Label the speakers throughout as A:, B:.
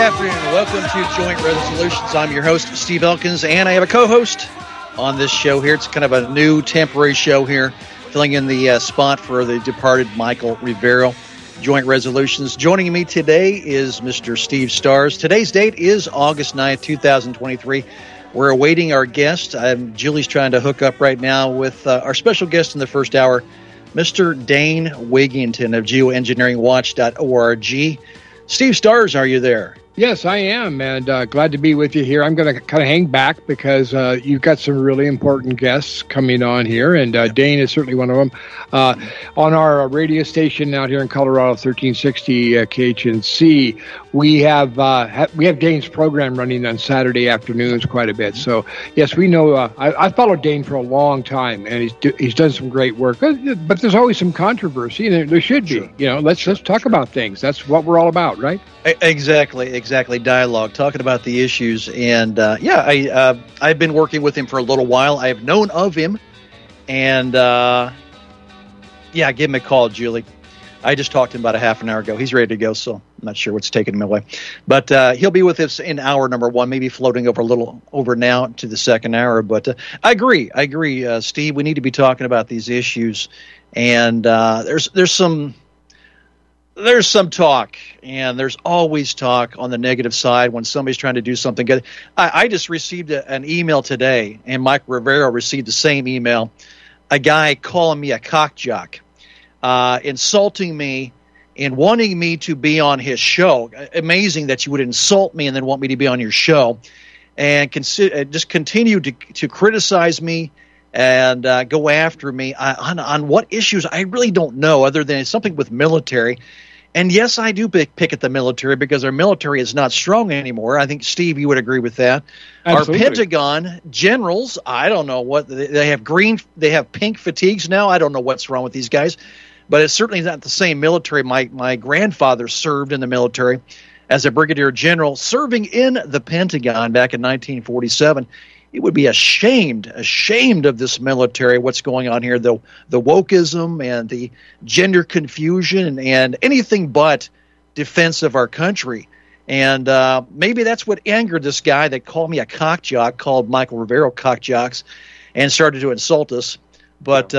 A: afternoon. Welcome to Joint Resolutions. I'm your host, Steve Elkins, and I have a co-host on this show here. It's kind of a new temporary show here, filling in the spot for the departed Michael Rivero. Joint Resolutions. Joining me today is Mr. Steve Stars. Today's date is August 9th, 2023. We're awaiting our guest. Julie's trying to hook up right now with our special guest in the first hour, Mr. Dane Wigington of geoengineeringwatch.org. Steve Stars, are you there?
B: Yes, I am, and glad to be with you here. I'm going to kind of hang back because you've got some really important guests coming on here, and Dane is certainly one of them. On our radio station out here in Colorado, 1360 KHNC, we have Dane's program running on Saturday afternoons quite a bit. So, yes, we know. I followed Dane for a long time, and he's done some great work. But there's always some controversy, and there should be.
A: Sure.
B: You know, let's talk about things. That's what we're all about, right?
A: Exactly. Dialogue, talking about the issues. And I've been working with him for a little while. I have known of him. And give him a call, Julie. I just talked to him about a half an hour ago. He's ready to go, so I'm not sure what's taking him away. But he'll be with us in hour number one, maybe floating over a little over now to the second hour. But I agree, Steve. We need to be talking about these issues. And there's some talk, and there's always talk on the negative side when somebody's trying to do something good. I just received an email today, and Mike Rivero received the same email. A guy calling me a cock jock, insulting me and wanting me to be on his show. Amazing that you would insult me and then want me to be on your show, and just continue to criticize me and go after me on what issues I really don't know, other than something with military. And yes, I do pick at the military because our military is not strong anymore. I think, Steve, you would agree with that. Absolutely. Our Pentagon generals, I don't know what they have they have pink fatigues now. I don't know what's wrong with these guys, but it's certainly not the same military. My grandfather served in the military as a brigadier general, serving in the Pentagon back in 1947. It would be ashamed of this military, what's going on here, the wokeism and the gender confusion and anything but defense of our country. And maybe that's what angered this guy that called me a cock jock, called Michael Rivero cock jocks, and started to insult us. But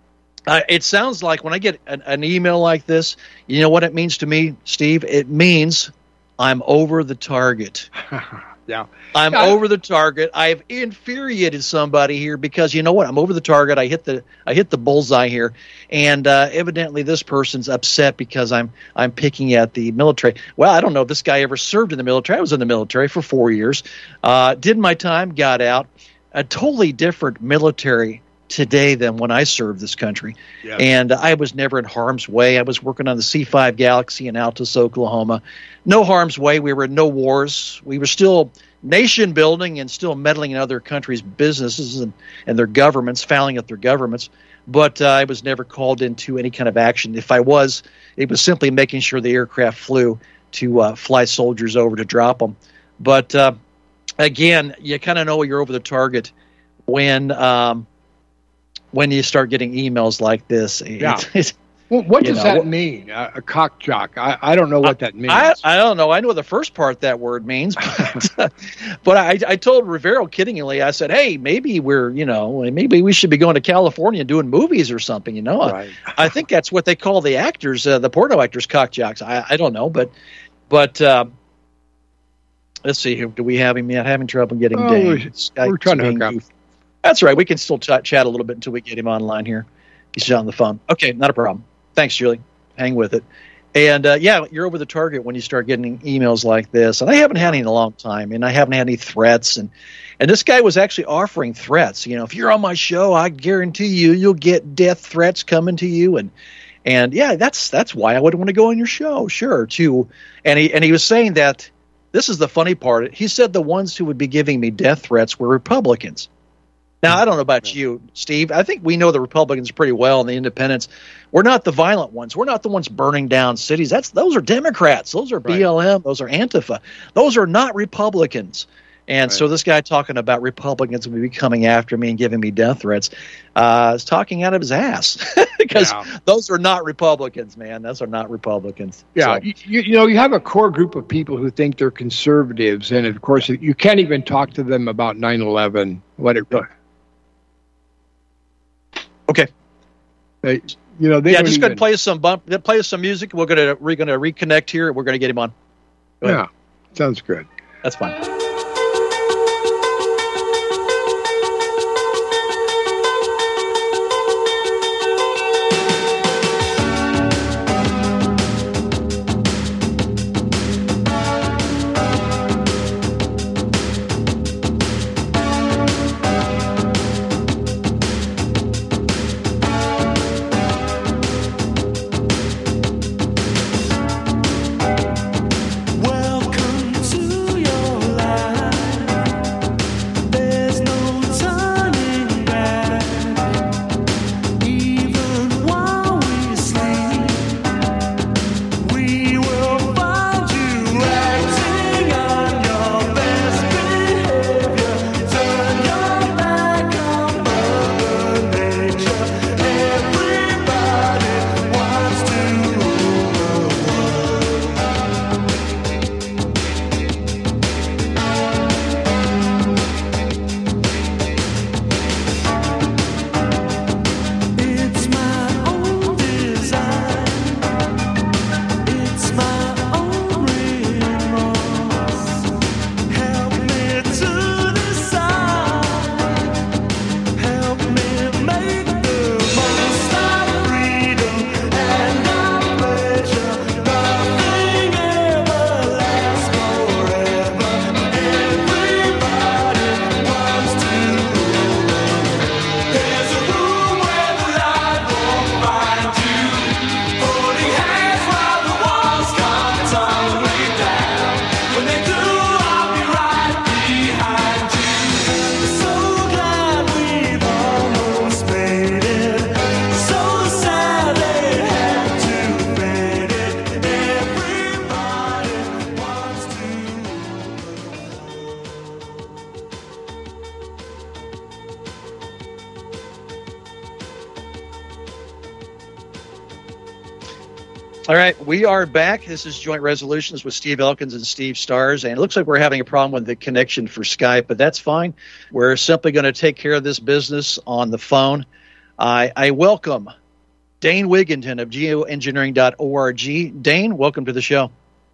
A: it sounds like when I get an email like this, you know what it means to me, Steve? It means I'm over the target.
B: Yeah,
A: I'm over the target. I've infuriated somebody here because you know what? I'm over the target. I hit the bullseye here, and evidently this person's upset because I'm picking at the military. Well, I don't know if this guy ever served in the military. I was in the military for 4 years. Did my time, got out. A totally different military today than when I served this country. Yes. And I was never in harm's way. I was working on the C-5 Galaxy in Altus, Oklahoma. No harm's way. We were in no wars. We were still nation building and still meddling in other countries' businesses and their governments, fouling at their governments. But I was never called into any kind of action. If I was, it was simply making sure the aircraft flew to fly soldiers over to drop them. But again, you kind of know you're over the target when you start getting emails like this.
B: Yeah. Well, what does that mean? A cock jock? I don't know what that means.
A: I don't know. I know the first part that word means, but I told Rivero kiddingly, I said, hey, maybe maybe we should be going to California and doing movies or something, Right. I think that's what they call the actors, the porno actors, cock jocks. I don't know, but let's see here. Do we have him yet? Having trouble getting Dane.
B: We're trying to hook up.
A: That's right. We can still chat a little bit until we get him online here. He's on the phone. Okay, not a problem. Thanks, Julie. Hang with it. And, you're over the target when you start getting emails like this. And I haven't had any in a long time, and I haven't had any threats. And this guy was actually offering threats. If you're on my show, I guarantee you'll get death threats coming to you. And that's why I would want to go on your show, sure, too. And he was saying that, this is the funny part, he said the ones who would be giving me death threats were Republicans. Now, I don't know about you, Steve. I think we know the Republicans pretty well and the independents. We're not the violent ones. We're not the ones burning down cities. Those are Democrats. Those are BLM. Those are Antifa. Those are not Republicans. And so this guy talking about Republicans will be coming after me and giving me death threats is talking out of his ass because those are not Republicans, man. Those are not Republicans.
B: Yeah, so. You have a core group of people who think they're conservatives, and of course you can't even talk to them about 9/11.
A: Okay.
B: They
A: just going to play us some music. We're going to reconnect here. We're going to get him on.
B: Yeah, sounds good.
A: That's fine. All right, we are back. This is Joint Resolutions with Steve Elkins and Steve Stars, and it looks like we're having a problem with the connection for Skype, but that's fine. We're simply going to take care of this business on the phone. I welcome Dane Wigington of geoengineering.org. Dane, welcome to the show.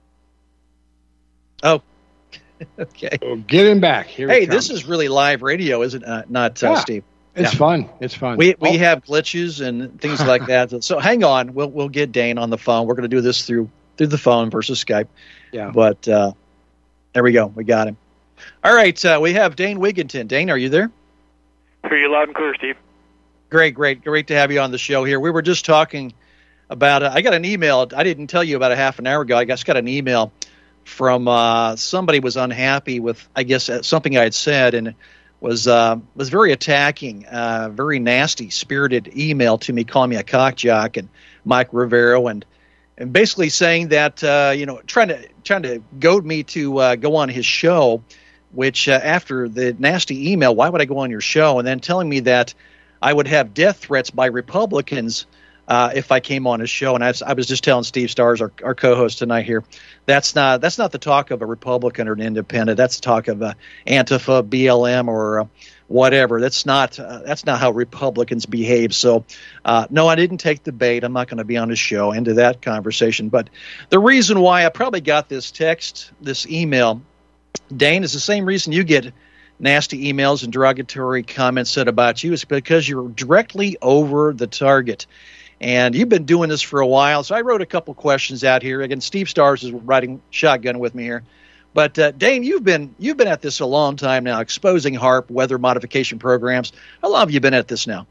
A: Oh, okay.
B: Well, get him back.
A: Hey, this is really live radio, isn't it? Not Steve.
B: It's fun. It's fun.
A: We have glitches and things like that. So hang on. We'll get Dane on the phone. We're going to do this through the phone versus Skype.
B: Yeah.
A: But there we go. We got him. All right. We have Dane Wigington. Dane, are you there?
C: Hear you loud and clear, Steve.
A: Great to have you on the show here. We were just talking about. I got an email. I didn't tell you about a half an hour ago. I just got an email from somebody was unhappy with, I guess, something I had said, and was very attacking, very nasty, spirited email to me, calling me a cock jock and Mike Rivero, and basically saying that trying to goad me to go on his show. Which after the nasty email, why would I go on your show? And then telling me that I would have death threats by Republicans if I came on his show. And I was just telling Steve Stars, our co-host tonight here, that's not the talk of a Republican or an independent. That's the talk of Antifa, BLM, or whatever. That's not how Republicans behave. So, no, I didn't take the bait. I'm not going to be on his show into that conversation. But the reason why I probably got this email, Dane, is the same reason you get nasty emails and derogatory comments said about you, is because you're directly over the target. And you've been doing this for a while, so I wrote a couple questions out here. Again, Steve Stars is riding shotgun with me here. But, Dane, you've been at this a long time now, exposing HAARP, weather modification programs. How long have you been at this now?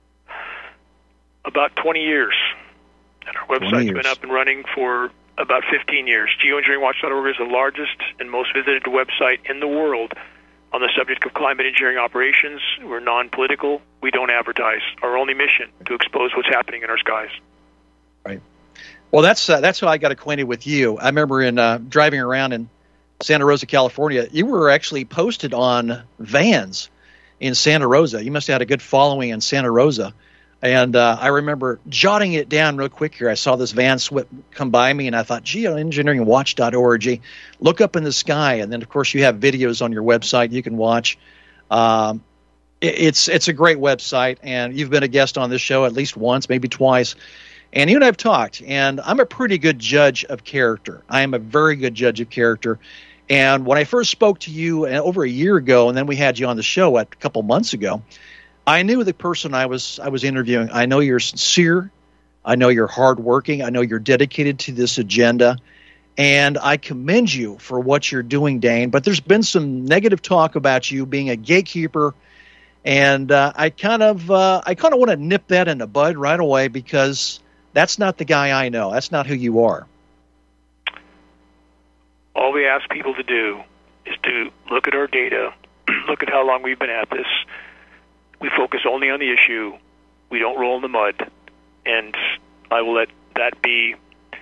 C: About 20 years. And our website's been up and running for about 15 years. Geoengineeringwatch.org is the largest and most visited website in the world on the subject of climate engineering operations. We're non-political. We don't advertise. Our only mission to expose what's happening in our skies.
A: Right. Well, that's how I got acquainted with you. I remember in driving around in Santa Rosa, California. You were actually posted on vans in Santa Rosa. You must have had a good following in Santa Rosa. And I remember jotting it down real quick here. I saw this van come by me, and I thought, geoengineeringwatch.org. Look up in the sky. And then, of course, you have videos on your website you can watch. It's a great website, and you've been a guest on this show at least once, maybe twice. And you and I have talked, and I'm a pretty good judge of character. I am a very good judge of character. And when I first spoke to you over a year ago, and then we had you on the show a couple months ago, I knew the person I was interviewing. I know you're sincere. I know you're hardworking. I know you're dedicated to this agenda. And I commend you for what you're doing, Dane. But there's been some negative talk about you being a gatekeeper. And I kind of want to nip that in the bud right away, because that's not the guy I know. That's not who you are.
C: All we ask people to do is to look at our data, look at how long we've been at this. We focus only on the issue. We don't roll in the mud. And I will let that be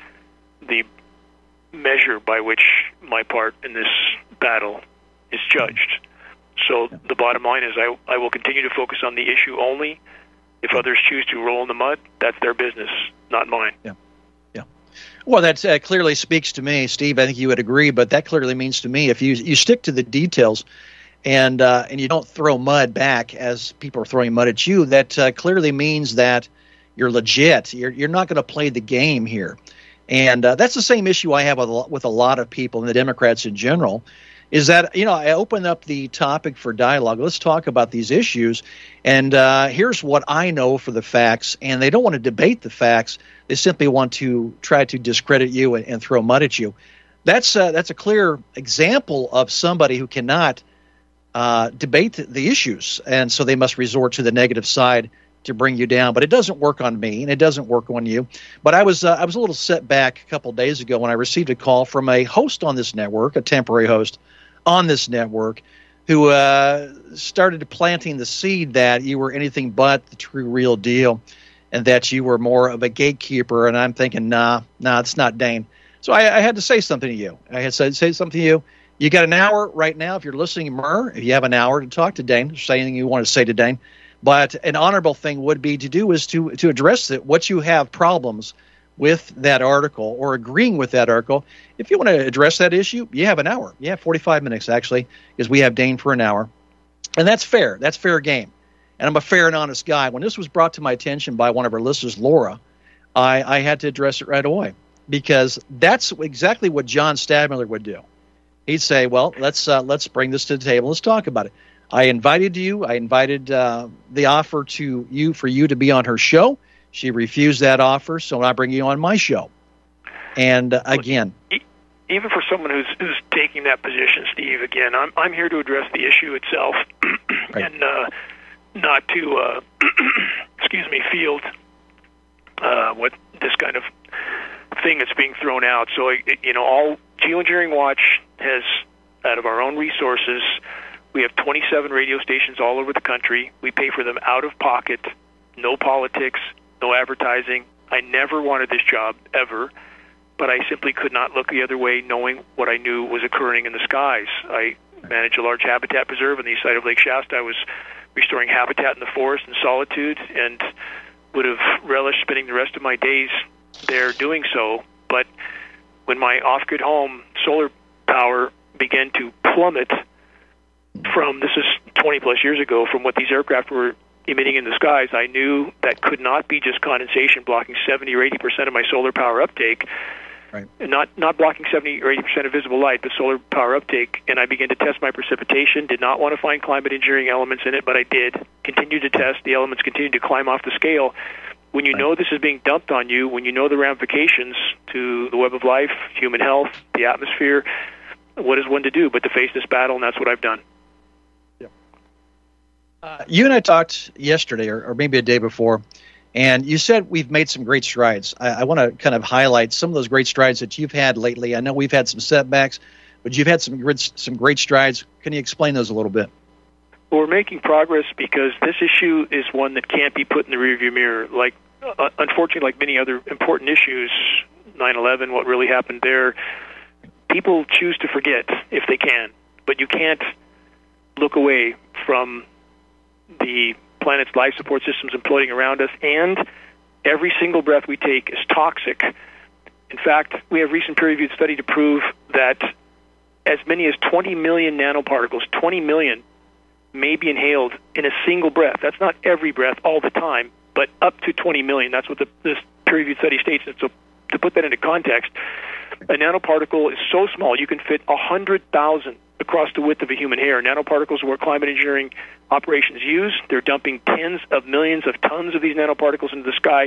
C: the measure by which my part in this battle is judged. So the bottom line is I will continue to focus on the issue only. If others choose to roll in the mud, that's their business, not mine.
A: Yeah. Well, that clearly speaks to me, Steve. I think you would agree, but that clearly means to me if you stick to the details and you don't throw mud back as people are throwing mud at you, that clearly means that you're legit. You're not going to play the game here. And that's the same issue I have with a lot of people, and the Democrats in general, is that, I open up the topic for dialogue. Let's talk about these issues. And here's what I know for the facts. And they don't want to debate the facts. They simply want to try to discredit you and throw mud at you. That's a clear example of somebody who cannot debate the issues. And so they must resort to the negative side to bring you down. But it doesn't work on me, and it doesn't work on you. But I was a little set back a couple of days ago when I received a call from a host on this network, a temporary host on this network, who started planting the seed that you were anything but the true real deal, and that you were more of a gatekeeper. And I'm thinking, nah, it's not Dane. So I had to say something to you. I had to say something to you. You got an hour right now. If you're listening, Murr, if you have an hour to talk to Dane, say anything you want to say to Dane. But an honorable thing would be to do is to address it. What you have problems with that article or agreeing with that article. If you want to address that issue, you have an hour. You have 45 minutes, actually, because we have Dane for an hour. And that's fair. That's fair game. And I'm a fair and honest guy. When this was brought to my attention by one of our listeners, Laura, I had to address it right away, because that's exactly what John Stadmiller would do. He'd say, well, let's bring this to the table. Let's talk about it. I invited you. I invited the offer to you for you to be on her show. She refused that offer, so I bring you on my show. And again,
C: even for someone who's taking that position, Steve, again, I'm here to address the issue itself, right, and not to field what this kind of thing that's being thrown out. So all Geoengineering Watch has, out of our own resources, we have 27 radio stations all over the country. We pay for them out of pocket, no politics, no advertising. I never wanted this job, ever, but I simply could not look the other way, knowing what I knew was occurring in the skies. I manage a large habitat preserve on the east side of Lake Shasta. I was restoring habitat in the forest and solitude, and would have relished spending the rest of my days there doing so. But when my off-grid home solar power began to plummet from, this is 20-plus years ago, from what these aircraft were emitting in the skies, I knew that could not be just condensation blocking 70 or 80% of my solar power uptake, right, and not blocking 70 or 80% of visible light, but solar power uptake. And I began to test my precipitation, did not want to find climate engineering elements in it, but I did. Continued to test. The elements continued to climb off the scale. When you know this is being dumped on you, when you know the ramifications to the web of life, human health, the atmosphere, what is one to do but to face this battle, and that's what I've done.
A: You and I talked yesterday, or maybe a day before, and you said we've made some great strides. I want to kind of highlight some of those great strides that you've had lately. I know we've had some setbacks, but you've had some great strides. Can you explain those a little bit?
C: Well, we're making progress because this issue is one that can't be put in the rearview mirror. Like, unfortunately, like many other important issues, 9/11, what really happened there, people choose to forget if they can, but you can't look away from the planet's life support systems imploding around us, and every single breath we take is toxic. In fact, we have recent peer-reviewed study to prove that as many as 20 million nanoparticles, 20 million, may be inhaled in a single breath. That's not every breath all the time, but up to 20 million. That's what this peer-reviewed study states. And so to put that into context, a nanoparticle is so small you can fit 100,000 across the width of a human hair. Nanoparticles are what climate engineering operations use. They're dumping tens of millions of tons of these nanoparticles into the sky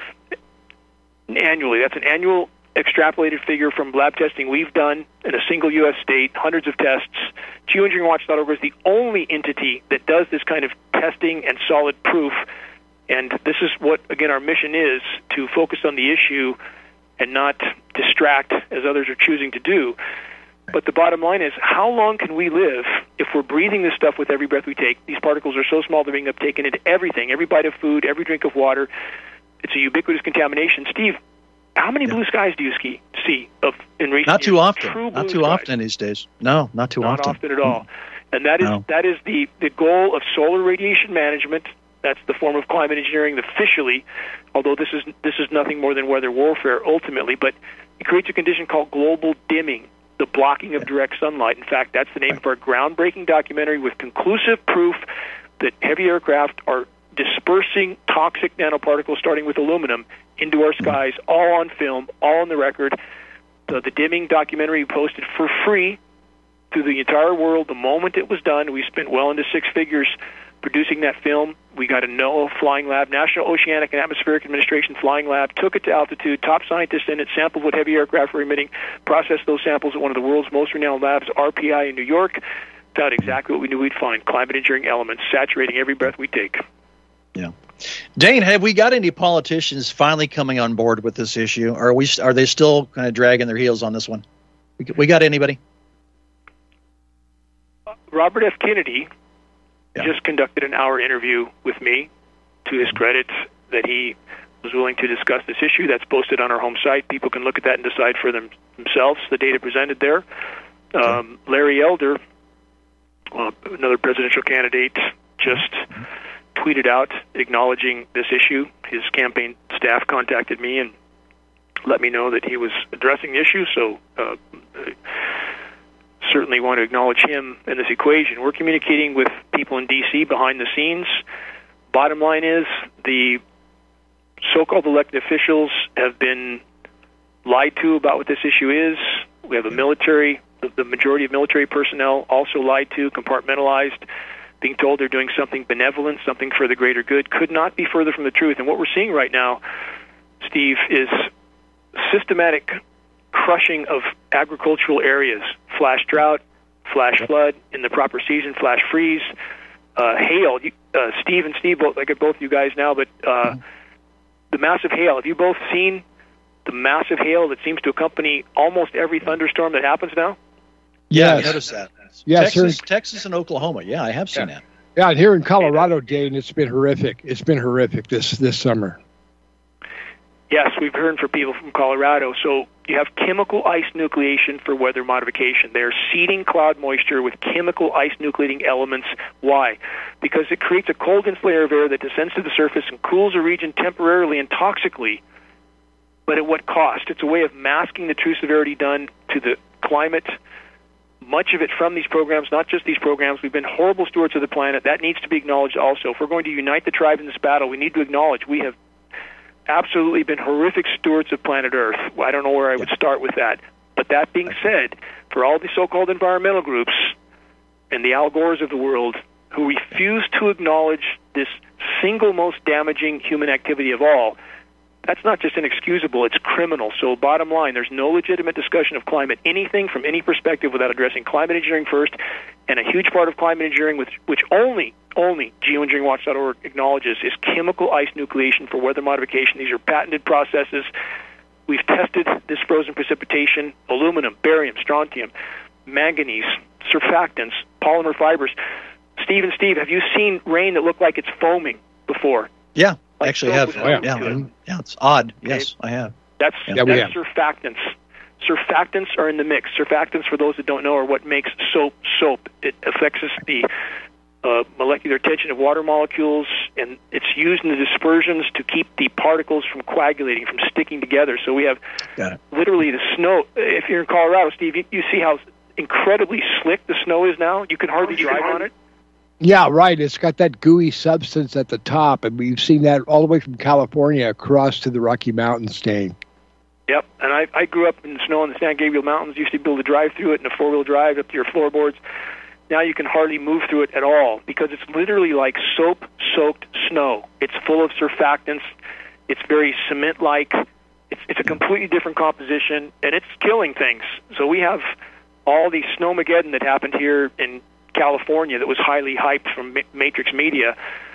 C: annually. That's an annual extrapolated figure from lab testing we've done in a single U.S. state, hundreds of tests. Geoengineeringwatch.org is the only entity that does this kind of testing and solid proof. And this is what, again, our mission is, to focus on the issue and not distract as others are choosing to do. But the bottom line is, how long can we live if we're breathing this stuff with every breath we take? These particles are so small they're being uptaken into everything, every bite of food, every drink of water. It's a ubiquitous contamination. Steve, how many blue skies do you see in recent years?
A: Not too often. Not too often these days. No, not too often.
C: Not often at all. And that is the goal of solar radiation management. That's the form of climate engineering officially, although this is nothing more than weather warfare ultimately. But it creates a condition called global dimming, the blocking of direct sunlight. In fact, that's the name of our groundbreaking documentary with conclusive proof that heavy aircraft are dispersing toxic nanoparticles, starting with aluminum, into our skies, all on film, all on the record. The dimming documentary we posted for free to the entire world the moment it was done. We spent well into six figures producing that film. We got a NOAA flying lab, National Oceanic and Atmospheric Administration flying lab, took it to altitude, top scientists in it, sampled what heavy aircraft were emitting, processed those samples at one of the world's most renowned labs, RPI in New York, found exactly what we knew we'd find, climate engineering elements saturating every breath we take.
A: Yeah. Dane, have we got any politicians finally coming on board with this issue? Or are they still kind of dragging their heels on this one? We got anybody?
C: Robert F. Kennedy just conducted an hour interview with me, to his credit, that he was willing to discuss this issue. That's posted on our home site. People can look at that and decide for themselves the data presented there. Larry Elder, another presidential candidate, just tweeted out acknowledging this issue. His campaign staff contacted me and let me know that he was addressing the issue, so certainly want to acknowledge him in this equation. We're communicating with people in D.C. behind the scenes. Bottom line is, the so-called elected officials have been lied to about what this issue is. We have a military, the majority of military personnel also lied to, compartmentalized, being told they're doing something benevolent, something for the greater good. Could not be further from the truth. And what we're seeing right now, Steve, is systematic crushing of agricultural areas, flash drought, flash flood, in the proper season, flash freeze, hail. Steve and Steve, I get both of you guys now, but the massive hail. Have you both seen the massive hail that seems to accompany almost every thunderstorm that happens now?
A: Yeah, I noticed that.
B: Yes,
A: Texas and Oklahoma. Yeah, I have seen that.
B: Yeah, and here in Colorado, Dane, it's been horrific. It's been horrific this summer.
C: Yes, we've heard from people from Colorado. So you have chemical ice nucleation for weather modification. They're seeding cloud moisture with chemical ice nucleating elements. Why? Because it creates a cold layer of air that descends to the surface and cools a region temporarily and toxically. But at what cost? It's a way of masking the true severity done to the climate. Much of it from these programs, not just these programs. We've been horrible stewards of the planet. That needs to be acknowledged also. If we're going to unite the tribe in this battle, we need to acknowledge we have absolutely been horrific stewards of planet Earth. I don't know where I would start with that. But that being said, for all the so-called environmental groups and the Al Gores of the world who refuse to acknowledge this single most damaging human activity of all, that's not just inexcusable, it's criminal. So bottom line, there's no legitimate discussion of climate anything from any perspective without addressing climate engineering first, and a huge part of climate engineering, which only Geoengineeringwatch.org acknowledges, is chemical ice nucleation for weather modification. These are patented processes. We've tested this frozen precipitation, aluminum, barium, strontium, manganese, surfactants, polymer fibers. Steve, have you seen rain that looked like it's foaming before?
A: Yeah. Actually, I have. Yeah, it's odd. Okay. Yes, I have.
C: That's surfactants. surfactants are in the mix. Surfactants, for those that don't know, are what makes soap soap. It affects the molecular tension of water molecules, and it's used in the dispersions to keep the particles from coagulating, from sticking together. So we have literally the snow. If you're in Colorado, Steve, you see how incredibly slick the snow is now. You can hardly drive on it.
B: Yeah, right. It's got that gooey substance at the top, and we've seen that all the way from California across to the Rocky Mountains, Dane.
C: Yep, and I grew up in the snow in the San Gabriel Mountains. Used to be able to drive through it in a four-wheel drive up to your floorboards. Now you can hardly move through it at all because it's literally like soap-soaked snow. It's full of surfactants. It's very cement-like. It's a completely different composition, and it's killing things. So we have all the snowmageddon that happened here in California that was highly hyped from Matrix Media.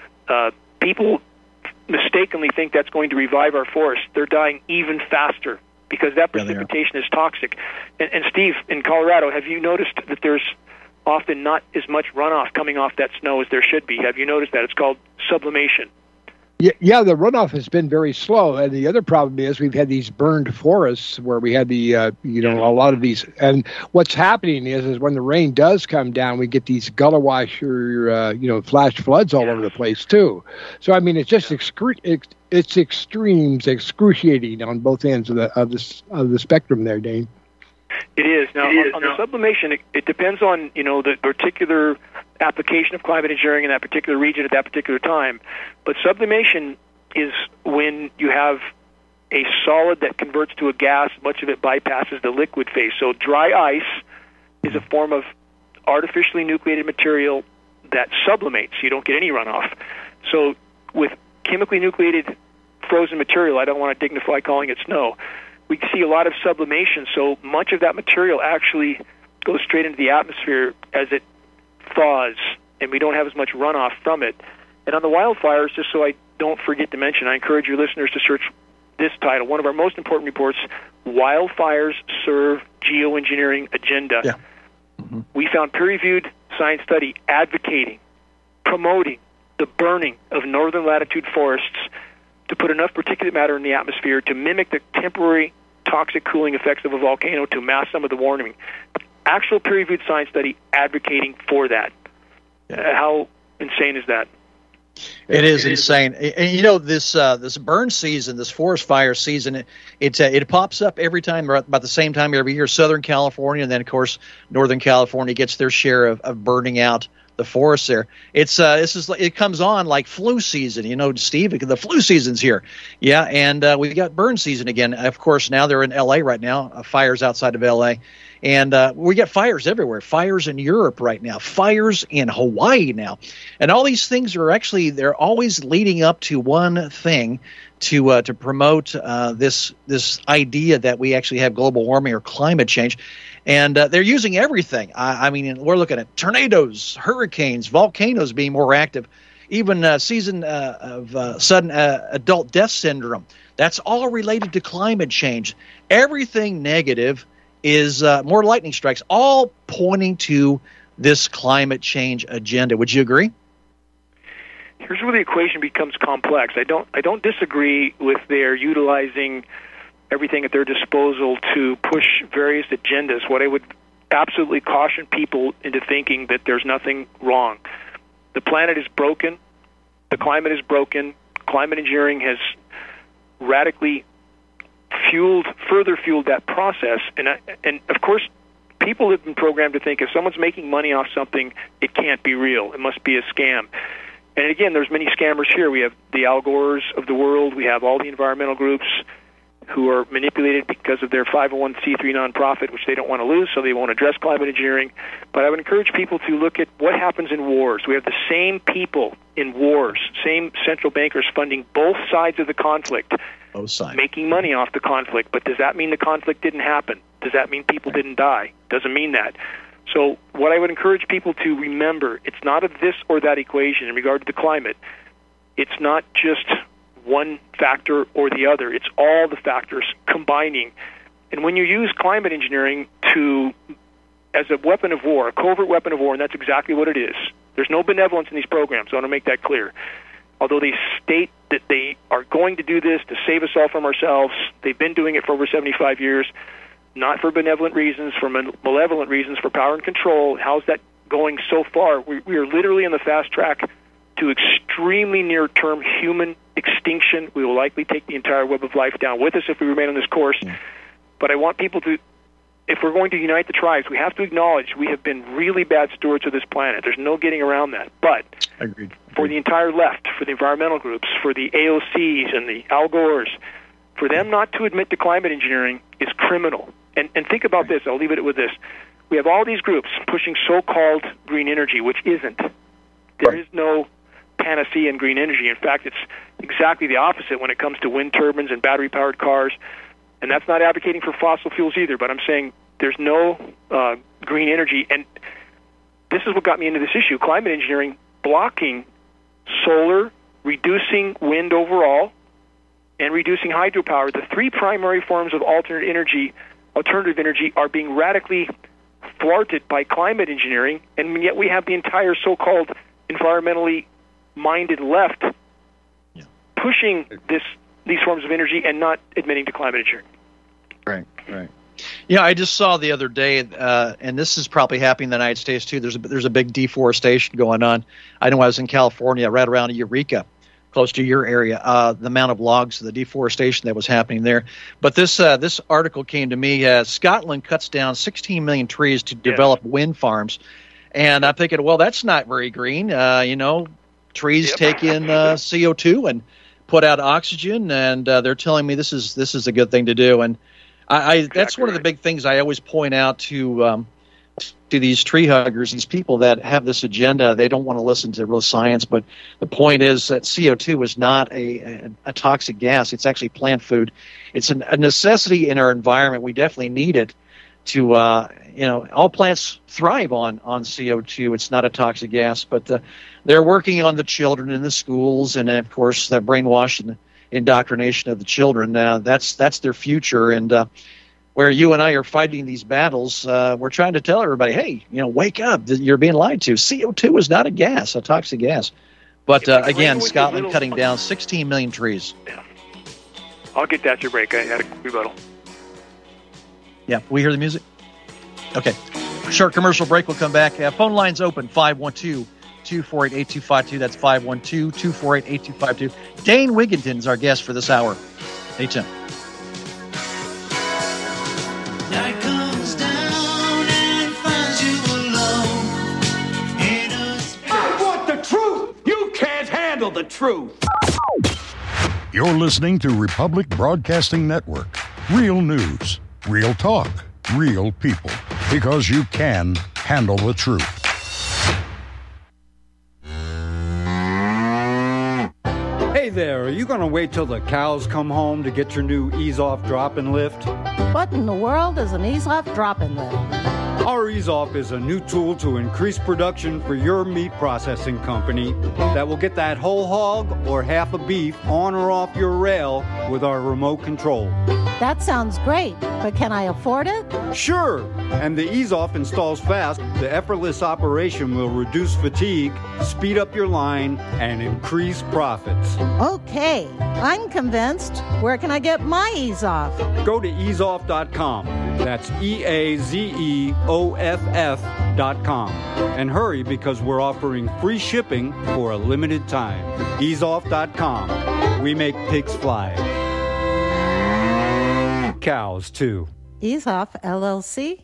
C: People mistakenly think that's going to revive our forests. They're dying even faster because that precipitation is toxic. And Steve, in Colorado, have you noticed that there's often not as much runoff coming off that snow as there should be? Have you noticed that? It's called sublimation.
B: Yeah, the runoff has been very slow, and the other problem is we've had these burned forests where we had the a lot of these. And what's happening is when the rain does come down, we get these gully wash or flash floods all over the place too. So I mean, it's just it's extremes, excruciating on both ends of the spectrum there, Dane.
C: It is. Now, on the sublimation, it depends on, the particular application of climate engineering in that particular region at that particular time. But sublimation is when you have a solid that converts to a gas, much of it bypasses the liquid phase. So dry ice is a form of artificially nucleated material that sublimates. You don't get any runoff. So with chemically nucleated frozen material, I don't want to dignify calling it snow, we see a lot of sublimation, so much of that material actually goes straight into the atmosphere as it thaws, and we don't have as much runoff from it. And on the wildfires, just so I don't forget to mention, I encourage your listeners to search this title, one of our most important reports, Wildfires Serve Geoengineering Agenda.
A: Yeah. Mm-hmm.
C: We found peer-reviewed science study advocating, promoting the burning of northern latitude forests to put enough particulate matter in the atmosphere to mimic the temporary toxic cooling effects of a volcano to mask some of the warming. Actual peer-reviewed science study advocating for that. How insane is that?
A: It is insane. And this burn season, this forest fire season, it pops up every time, about the same time every year. Southern California, and then of course Northern California gets their share of burning out the forest there. It comes on like flu season, Steve. The flu season's here, yeah, and we got burn season again. Of course, now they're in L.A. right now. Fires outside of L.A. And we get fires everywhere. Fires in Europe right now. Fires in Hawaii now, and all these things they're always leading up to one thing, to promote this idea that we actually have global warming or climate change. And they're using everything. I mean, we're looking at tornadoes, hurricanes, volcanoes being more active, even season of sudden adult death syndrome. That's all related to climate change. Everything negative is more lightning strikes, all pointing to this climate change agenda. Would you agree?
C: Here's where the equation becomes complex. I don't disagree with their utilizing everything at their disposal to push various agendas. What I would absolutely caution people into thinking that there's nothing wrong. The planet is broken. The climate is broken. Climate engineering has radically further fueled that process. And of course, people have been programmed to think if someone's making money off something, it can't be real. It must be a scam. And again, there's many scammers here. We have the Al Gores of the world. We have all the environmental groups who are manipulated because of their 501c3 nonprofit, which they don't want to lose, so they won't address climate engineering. But I would encourage people to look at what happens in wars. We have the same people in wars, same central bankers funding both sides of the conflict,
A: both sides,
C: making money off the conflict. But does that mean the conflict didn't happen? Does that mean people didn't die? Doesn't mean that. So what I would encourage people to remember, it's not a this or that equation in regard to the climate. It's not just one factor or the other. It's all the factors combining. And when you use climate engineering as a weapon of war, a covert weapon of war, and that's exactly what it is. There's no benevolence in these programs. I want to make that clear. Although they state that they are going to do this to save us all from ourselves, they've been doing it for over 75 years. not for benevolent reasons, for malevolent reasons, for power and control. How's that going so far? We are literally on the fast track to extremely near-term human extinction. We will likely take the entire web of life down with us if we remain on this course. Yeah. But I want people to, if we're going to unite the tribes, we have to acknowledge we have been really bad stewards of this planet. There's no getting around that. But
A: Agreed.
C: For the entire left, for the environmental groups, for the AOCs and the Al Gores, for them not to admit to climate engineering is criminal. And think about this. I'll leave it with this. We have all these groups pushing so-called green energy, which isn't. There is no panacea in green energy. In fact, it's exactly the opposite when it comes to wind turbines and battery-powered cars. And that's not advocating for fossil fuels either, but I'm saying there's no green energy. And this is what got me into this issue. Climate engineering blocking solar, reducing wind overall, and reducing hydropower. The three primary forms of alternative energy are being radically thwarted by climate engineering, and yet we have the entire so-called environmentally minded left pushing these forms of energy and not admitting to climate engineering.
A: Right. Yeah, I just saw the other day, and this is probably happening in the United States too. There's a big deforestation going on. I know I was in California, right around Eureka, close to your area, the amount of logs, the deforestation that was happening there. But this article came to me. Scotland cuts down 16 million trees to develop wind farms. And I'm thinking, well, that's not very green. Trees take in CO2 and put out oxygen, and they're telling me this is a good thing to do. And that's one of the big things I always point out to these tree huggers, these people that have this agenda. They don't want to listen to real science, but the point is that CO2 is not a toxic gas. It's actually plant food. It's a necessity in our environment. We definitely need it to, all plants thrive on CO2. It's not a toxic gas, but they're working on the children in the schools, and of course the brainwash and indoctrination of the children. That's their future, and where you and I are fighting these battles, we're trying to tell everybody, hey, wake up. You're being lied to. CO2 is not a gas, a toxic gas. But again, Scotland cutting down 16 million trees.
C: Yeah. I'll get that to break. I had a rebuttal.
A: Yeah, we hear the music? Okay. Short commercial break. We'll come back. Phone lines open, 512-248-8252. That's 512-248-8252. Dane Wigginton's our guest for this hour. Hey, Tim.
D: The truth.
E: You're listening to Republic Broadcasting Network. Real news, real talk, real people. Because you can handle the truth.
F: Hey there, are you going to wait till the cows come home to get your new Ease-Off drop-and lift?
G: What in the world is an Ease-Off drop-and lift?
F: Our Ease-Off is a new tool to increase production for your meat processing company that will get that whole hog or half a beef on or off your rail with our remote control.
G: That sounds great, but can I afford it?
F: Sure, and the Ease-Off installs fast. The effortless operation will reduce fatigue, speed up your line, and increase profits.
G: Okay, I'm convinced. Where can I get my Ease-Off?
F: Go to easeoff.com. That's EAZEOFF.com. And hurry, because we're offering free shipping for a limited time. Easeoff.com. We make pigs fly. Cows, too.
G: Ease-Off, LLC,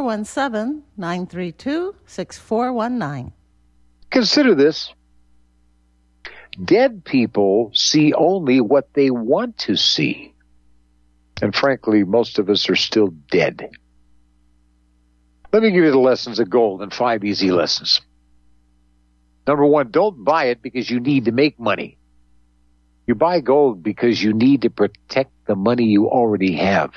G: 417-932-6419.
H: Consider this. Dead people see only what they want to see. And frankly, most of us are still dead. Let me give you the lessons of gold in 5 easy lessons. Number 1, don't buy it because you need to make money. You buy gold because you need to protect the money you already have.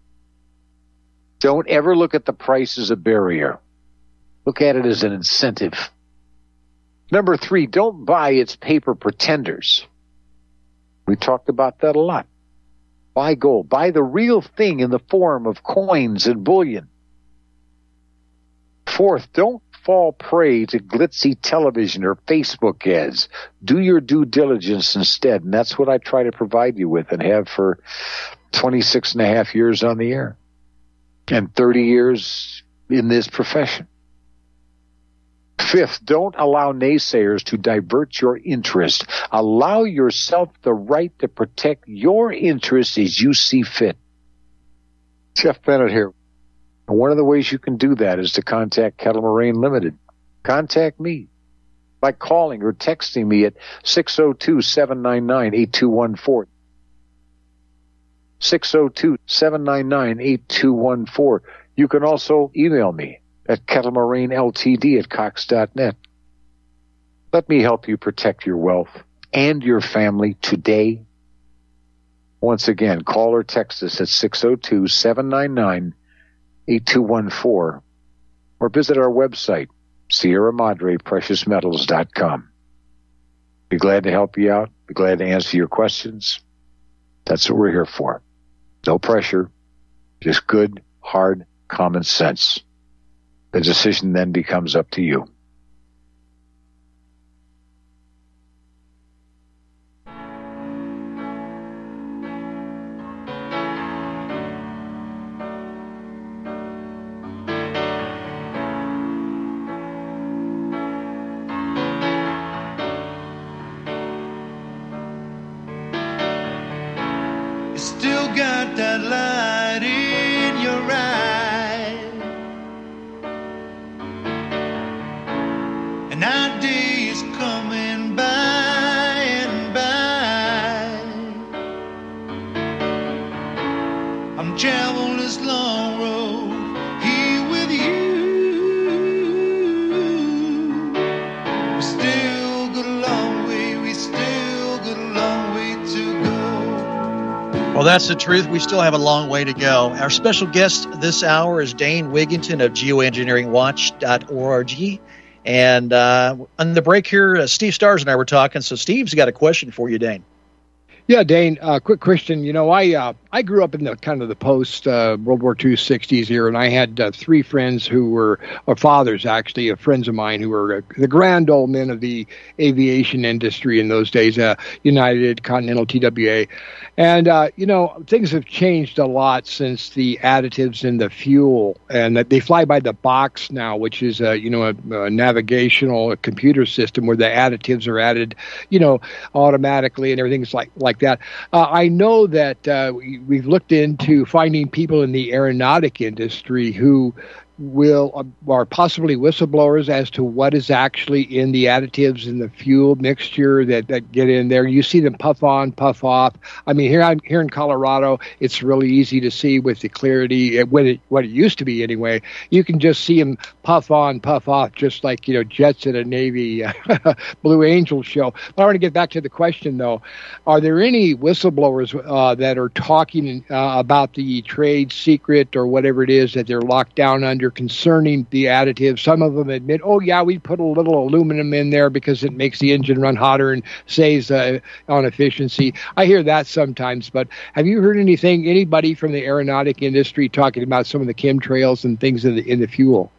H: Don't ever look at the price as a barrier. Look at it as an incentive. Number 3, don't buy its paper pretenders. We talked about that a lot. Buy gold. Buy the real thing in the form of coins and bullion. 4th, don't fall prey to glitzy television or Facebook ads. Do your due diligence instead, and that's what I try to provide you with and have for 26 and a half years on the air. and 30 years in this profession. Fifth, don't allow naysayers to divert your interest. Allow yourself the right to protect your interests as you see fit. Jeff Bennett here. One of the ways you can do that is to contact Kettle Moraine Limited. Contact me by calling or texting me at 602-799-8214. 602-799-8214. You can also email me at kettlemoraineltd@cox.net. Let me help you protect your wealth and your family today. Once again, call or text us at 602-799-8214 or visit our website, Sierra Madre PreciousMetals.com. Be glad to help you out. Be glad to answer your questions. That's what we're here for. No pressure, just good, hard, common sense. The decision then becomes up to you.
I: Still got that light in your eye, an idea is coming by and by. I'm traveling this long road here with you. We still got a long way, we still got a long way to go.
A: Well, that's the truth. We still have a long way to go. Our special guest this hour is Dane Wigington of geoengineeringwatch.org. And on the break here, Steve Stars and I were talking. So Steve's got a question for you, Dane.
B: Yeah, Dane, quick question. You know, I grew up in the kind of the post World War II 60s era, and I had three friends who were, or fathers actually, of friends of mine who were the grand old men of the aviation industry in those days, United, Continental, TWA. And, you know, things have changed a lot since the additives in the fuel, and that they fly by the box now, which is, you know, a navigational computer system where the additives are added, you know, automatically and everything's like that. I know that we've looked into finding people in the aeronautic industry who are possibly whistleblowers as to what is actually in the additives in the fuel mixture that get in there. You see them puff on, puff off. I mean, here in Colorado, it's really easy to see with the clarity what it used to be anyway. You can just see them puff on, puff off, just like, you know, jets at a Navy Blue Angel show. But I want to get back to the question though. Are there any whistleblowers that are talking about the trade secret or whatever it is that they're locked down under concerning the additives? Some of them admit, oh yeah, we put a little aluminum in there because it makes the engine run hotter and saves on efficiency. I hear that sometimes, but have you heard anybody from the aeronautic industry talking about some of the chemtrails and things in the fuel?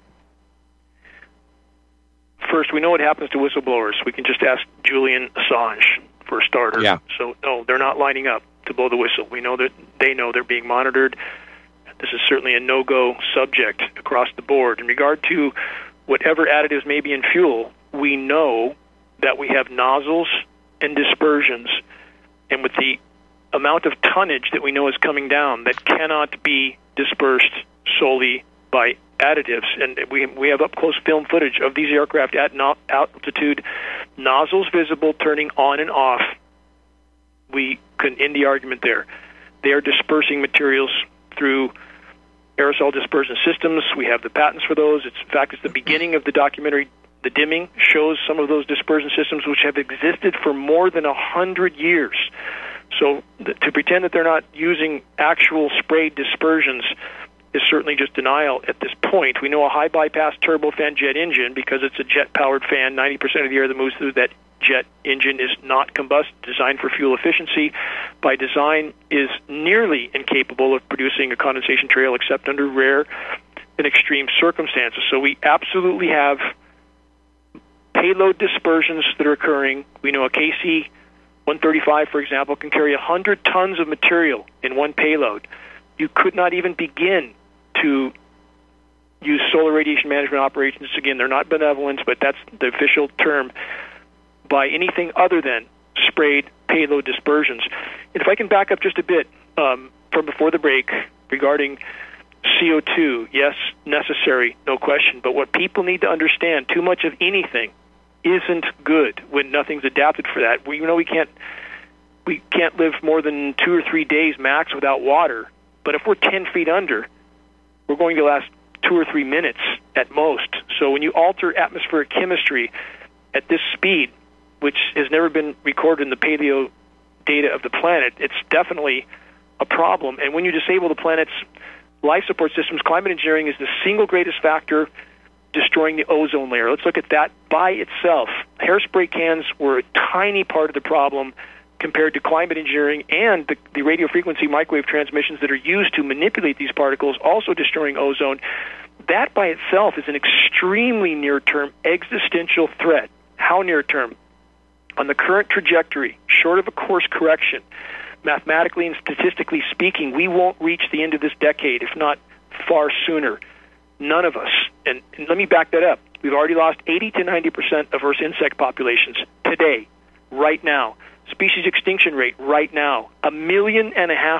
C: First, we know what happens to whistleblowers. We can just ask Julian Assange for a starter.
B: Yeah.
C: So no, they're not lining up to blow the whistle. We know that they know they're being monitored. This is certainly a no-go subject across the board. In regard to whatever additives may be in fuel, we know that we have nozzles and dispersions, and with the amount of tonnage that we know is coming down, that cannot be dispersed solely by additives. And we have up-close film footage of these aircraft at altitude, nozzles visible, turning on and off. We can end the argument there. They are dispersing materials through aerosol dispersion systems. We have the patents for those. In fact, it's the beginning of the documentary. The Dimming shows some of those dispersion systems which have existed for more than 100 years. So to pretend that they're not using actual sprayed dispersions is certainly just denial at this point. We know a high bypass turbofan jet engine, because it's a jet-powered fan, 90% of the air that moves through that jet engine is not combust, designed for fuel efficiency. By design, is nearly incapable of producing a condensation trail except under rare and extreme circumstances. So we absolutely have payload dispersions that are occurring. We know a KC-135, for example, can carry 100 tons of material in one payload. You could not even begin to use solar radiation management operations. Again, they're not benevolent, but that's the official term, by anything other than sprayed payload dispersions. And if I can back up just a bit from before the break regarding CO2, yes, necessary, no question. But what people need to understand, too much of anything isn't good when nothing's adapted for that. We can't live more than 2 or 3 days max without water. But if we're 10 feet under, we're going to last 2 or 3 minutes at most. So when you alter atmospheric chemistry at this speed, which has never been recorded in the paleo data of the planet, it's definitely a problem. And when you disable the planet's life support systems, climate engineering is the single greatest factor destroying the ozone layer. Let's look at that by itself. Hairspray cans were a tiny part of the problem compared to climate engineering and the radio frequency microwave transmissions that are used to manipulate these particles, also destroying ozone. That by itself is an extremely near-term existential threat. How near-term? On the current trajectory, short of a course correction, mathematically and statistically speaking, we won't reach the end of this decade, if not far sooner. None of us. And let me back that up. We've already lost 80 to 90% of Earth's insect populations today, right now. Species extinction rate right now, 1.5 million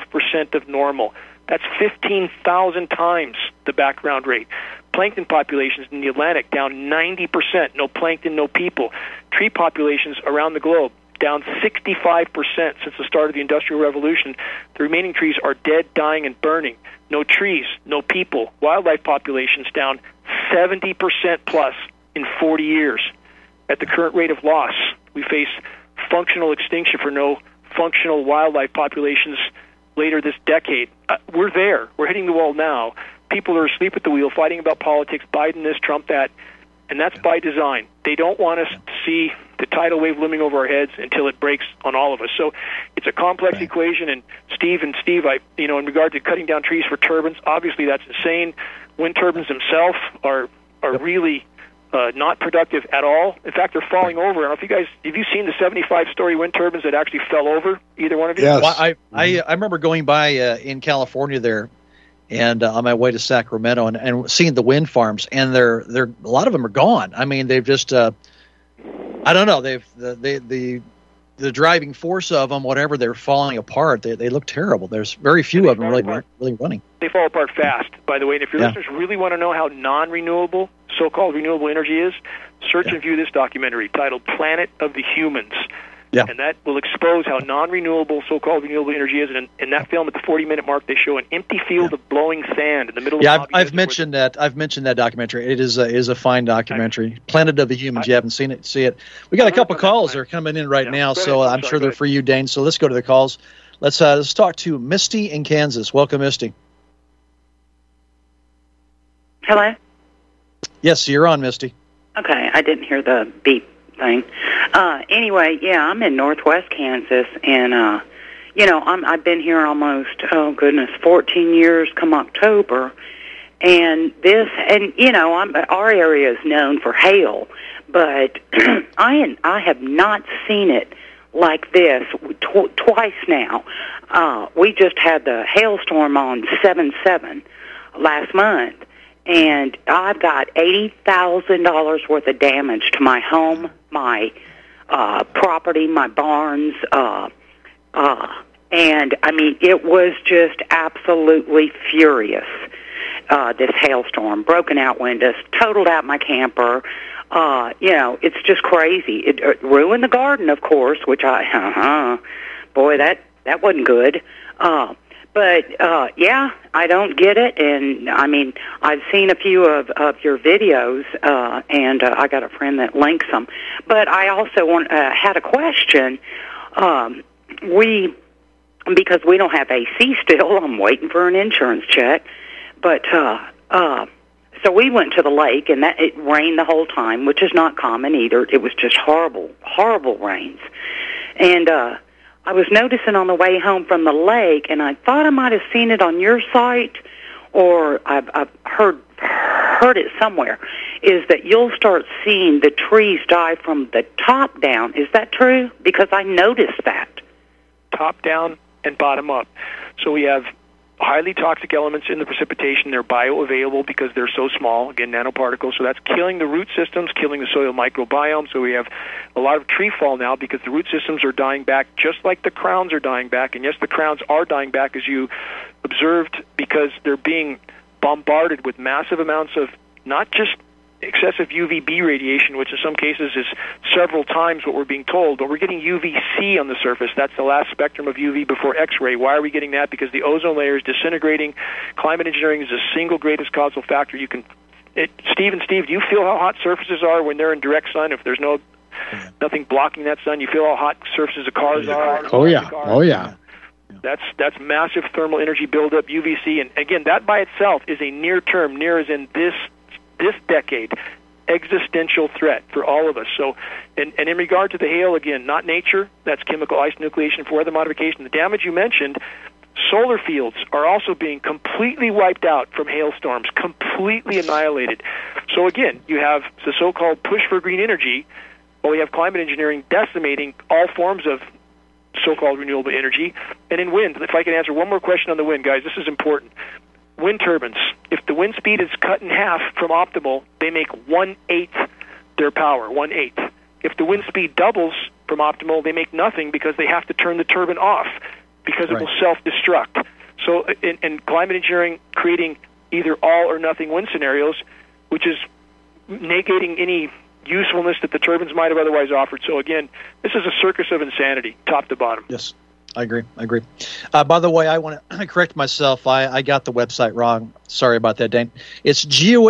C: of normal. That's 15,000 times the background rate. Plankton populations in the Atlantic down 90%. No plankton, no people. Tree populations around the globe down 65% since the start of the Industrial Revolution. The remaining trees are dead, dying, and burning. No trees, no people. Wildlife populations down 70% plus in 40 years. At the current rate of loss, we face functional extinction for no functional wildlife populations later this decade. We're there. We're hitting the wall now. People are asleep at the wheel, fighting about politics, Biden this, Trump that, and that's by design. They don't want us to see the tidal wave looming over our heads until it breaks on all of us. So it's a complex equation, and Steve, in regard to cutting down trees for turbines, obviously that's insane. Wind turbines themselves are really not productive at all. In fact, they're falling over. I don't know if have you seen the 75-story wind turbines that actually fell over, either one of you?
A: Yes. Well, I remember going by in California there, and on my way to Sacramento, and seeing the wind farms, and they're a lot of them are gone. I mean, they've just I don't know, the driving force of them, whatever, they're falling apart. They look terrible. There's very few of them really running.
C: They fall apart fast, by the way. And if your listeners really want to know how non-renewable so-called renewable energy is, search and view this documentary titled Planet of the Humans.
A: Yeah.
C: And that will expose how non-renewable so-called renewable energy is. And in that film, at the 40-minute mark, they show an empty field of blowing sand in the middle of the Mojave
A: I've mentioned that. I've mentioned that documentary. It is a fine documentary. Planet of the Humans. You haven't seen it? See it. We got a couple calls that are coming in right now, so I'm sure they're for you, Dane. So let's go to the calls. Let's talk to Misty in Kansas. Welcome, Misty.
J: Hello?
A: Yes, you're on, Misty.
J: Okay, I didn't hear the beep thing. Anyway, yeah, I'm in northwest Kansas, and, I've been here almost, 14 years come October, and our area is known for hail, but I have not seen it like this twice now. We just had the hailstorm on 7/7 last month, and I've got $80,000 worth of damage to my home, my property, my barns, and I mean, it was just absolutely furious. This hailstorm, broken out windows, totaled out my camper. It's just crazy. It ruined the garden, of course, which boy, that wasn't good. But I don't get it, and I mean, I've seen a few of your videos, and I got a friend that links them. But I also had a question. Because we don't have AC still, I'm waiting for an insurance check. But so we went to the lake, and it rained the whole time, which is not common either. It was just horrible, horrible rains, and I was noticing on the way home from the lake, and I thought I might have seen it on your site, or I've heard it somewhere, is that you'll start seeing the trees die from the top down. Is that true? Because I noticed that.
C: Top down and bottom up. So we have highly toxic elements in the precipitation. They're bioavailable because they're so small, again, nanoparticles. So that's killing the root systems, killing the soil microbiome. So we have a lot of tree fall now because the root systems are dying back just like the crowns are dying back. And yes, the crowns are dying back, as you observed, because they're being bombarded with massive amounts of not just excessive UVB radiation, which in some cases is several times what we're being told, but we're getting UVC on the surface. That's the last spectrum of UV before X-ray. Why are we getting that? Because the ozone layer is disintegrating. Climate engineering is the single greatest causal factor. Steve, do you feel how hot surfaces are when they're in direct sun? If there's nothing blocking that sun, you feel how hot surfaces of cars are?
B: Oh yeah.
C: That's massive thermal energy buildup, UVC, and again, that by itself is a near-term, near as in this decade, existential threat for all of us. So, and in regard to the hail, again, not nature, that's chemical ice nucleation for weather modification. The damage you mentioned, solar fields are also being completely wiped out from hailstorms, completely annihilated. So again, you have the so-called push for green energy, while we have climate engineering decimating all forms of so-called renewable energy. And in wind, if I can answer one more question on the wind, guys, this is important. Wind turbines, if the wind speed is cut in half from optimal, they make 1/8 their power, 1/8. If the wind speed doubles from optimal, they make nothing because they have to turn the turbine off because it will self-destruct. So in climate engineering, creating either all or nothing wind scenarios, which is negating any usefulness that the turbines might have otherwise offered. So again, this is a circus of insanity, top to bottom.
A: Yes. I agree. By the way, I want to correct myself. I got the website wrong. Sorry about that, Dane. It's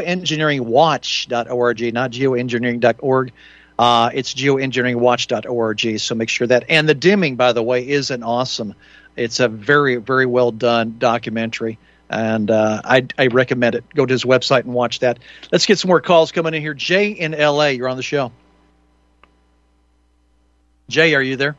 A: geoengineeringwatch.org, not geoengineering.org. It's geoengineeringwatch.org, so make sure that. And the dimming, by the way, is an awesome. It's a very, very well done documentary, and I recommend it. Go to his website and watch that. Let's get some more calls coming in here. Jay in L.A., you're on the show. Jay, are you there?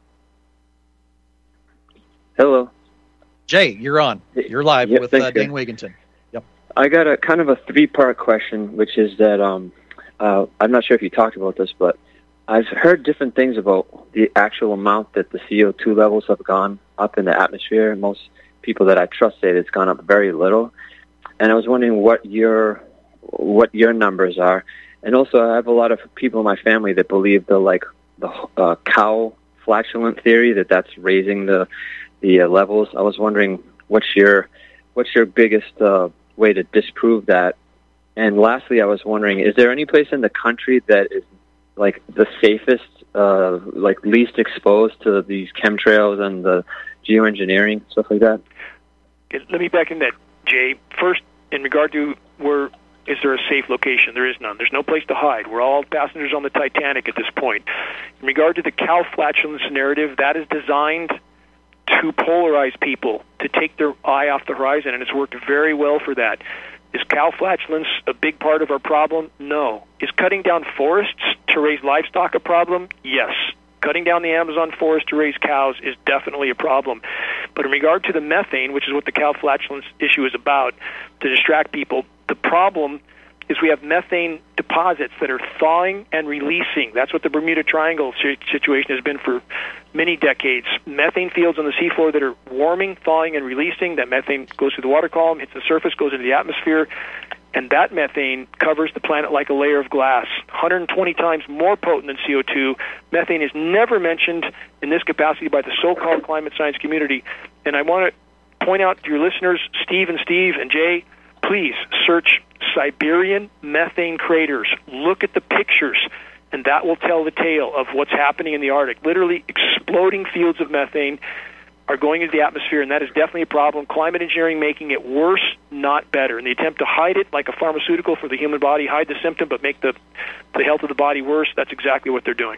K: Hello.
A: Jay, you're on. You're live with Dane Wigington. Yep.
K: I got a kind of a three-part question, which is that I'm not sure if you talked about this, but I've heard different things about the actual amount that the CO2 levels have gone up in the atmosphere. Most people that I trust say it's gone up very little. And I was wondering what your numbers are. And also I have a lot of people in my family that believe the cow flatulent theory, that's raising the levels. I was wondering what's your biggest way to disprove that? And lastly, I was wondering, is there any place in the country that is like the safest, least exposed to these chemtrails and the geoengineering, stuff like that?
C: Okay, let me back in that, Jay. First, in regard to is there a safe location? There is none. There's no place to hide. We're all passengers on the Titanic at this point. In regard to the cow flatulence narrative, that is designed to polarize people, to take their eye off the horizon, and it's worked very well for that. Is cow flatulence a big part of our problem? No. Is cutting down forests to raise livestock a problem? Yes. Cutting down the Amazon forest to raise cows is definitely a problem. But in regard to the methane, which is what the cow flatulence issue is about, to distract people, the problem is we have methane deposits that are thawing and releasing. That's what the Bermuda Triangle situation has been for many decades. Methane fields on the seafloor that are warming, thawing, and releasing. That methane goes through the water column, hits the surface, goes into the atmosphere, and that methane covers the planet like a layer of glass, 120 times more potent than CO2. Methane is never mentioned in this capacity by the so-called climate science community. And I want to point out to your listeners, Steve and Jay, please search Siberian methane craters. Look at the pictures, and that will tell the tale of what's happening in the Arctic. Literally exploding fields of methane are going into the atmosphere, and that is definitely a problem. Climate engineering making it worse, not better. In the attempt to hide it like a pharmaceutical for the human body, hide the symptom but make the health of the body worse, that's exactly what they're doing.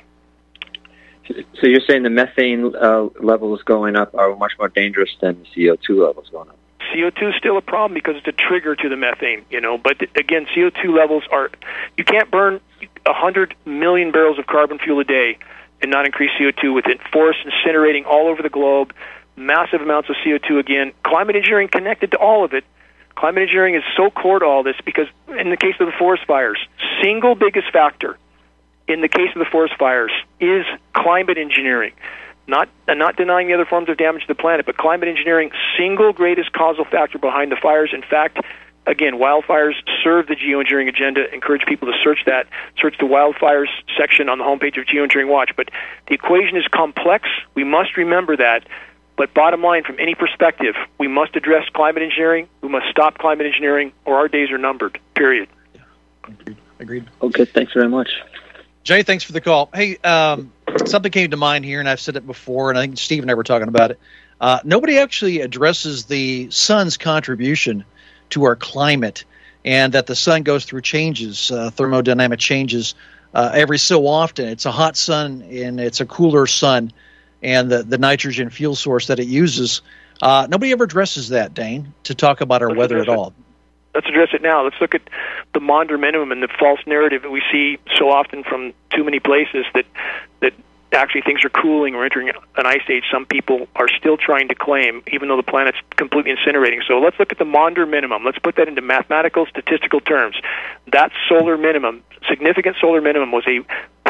K: So you're saying the methane levels going up are much more dangerous than the CO2 levels going up?
C: CO2 is still a problem because it's a trigger to the methane, But again, CO2 levels you can't burn 100 million barrels of carbon fuel a day and not increase CO2 with it. Forests incinerating all over the globe, massive amounts of CO2 again. Climate engineering connected to all of it. Climate engineering is so core to all this because in the case of the forest fires, single biggest factor in the case of the forest fires is climate engineering. not denying the other forms of damage to the planet, but climate engineering, single greatest causal factor behind the fires. In fact, again, wildfires serve the geoengineering agenda. Encourage people to search the wildfires section on the homepage of Geoengineering Watch. But the equation is complex. We must remember that. But bottom line, from any perspective, we must address climate engineering. We must stop climate engineering, or our days are numbered, period.
A: Yeah. Agreed.
K: Okay, thanks very much.
A: Jay, thanks for the call. Hey, something came to mind here, and I've said it before, and I think Steve and I were talking about it. Nobody actually addresses the sun's contribution to our climate, and that the sun goes through changes, thermodynamic changes, every so often. It's a hot sun, and it's a cooler sun, and the nitrogen fuel source that it uses. Nobody ever addresses that, Dane, to talk about our weather at all.
C: Let's address it now. Let's look at the Maunder minimum and the false narrative that we see so often from too many places that actually things are cooling or entering an ice age. Some people are still trying to claim, even though the planet's completely incinerating. So let's look at the Maunder minimum. Let's put that into mathematical, statistical terms. That solar minimum, significant solar minimum, was a